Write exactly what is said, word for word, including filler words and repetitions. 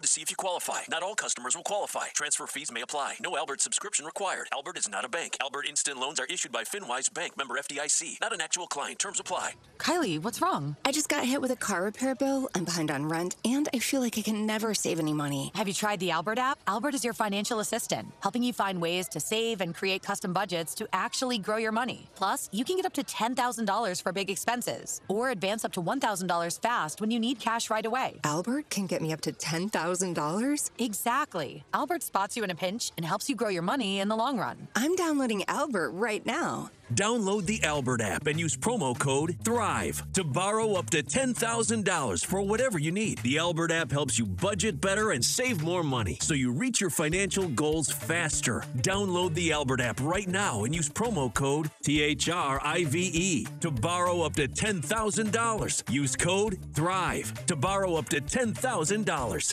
to see if you qualify. Not all customers will qualify. Transfer fees may apply. No Albert subscription required. Albert is not a bank. Albert Instant Loans are issued by FinWise Bank, member F D I C. Not an actual client. Terms apply. Kylie, what's wrong? I just got hit with a car repair bill. I'm behind on rent, and I feel like I can never save any money. Have you tried the Albert app? Albert is your financial assistant, helping you find ways to save and create custom budgets to actually grow your money. Plus, you can get up to ten thousand dollars for big expenses, or advance up to one thousand dollars fast when you need cash right away. Albert can get me up to ten thousand dollars? Exactly. Albert spots you in a pinch and helps you grow your money in the long run. I'm downloading Albert right now. Download the Albert app and use promo code THRIVE to borrow up to ten thousand dollars for whatever you need. The Albert app helps you budget better and save more money so you reach your financial goals faster. Download the Albert app right now and use promo code T H R I V E to borrow up to ten thousand dollars. Use code THRIVE to borrow up to ten thousand dollars.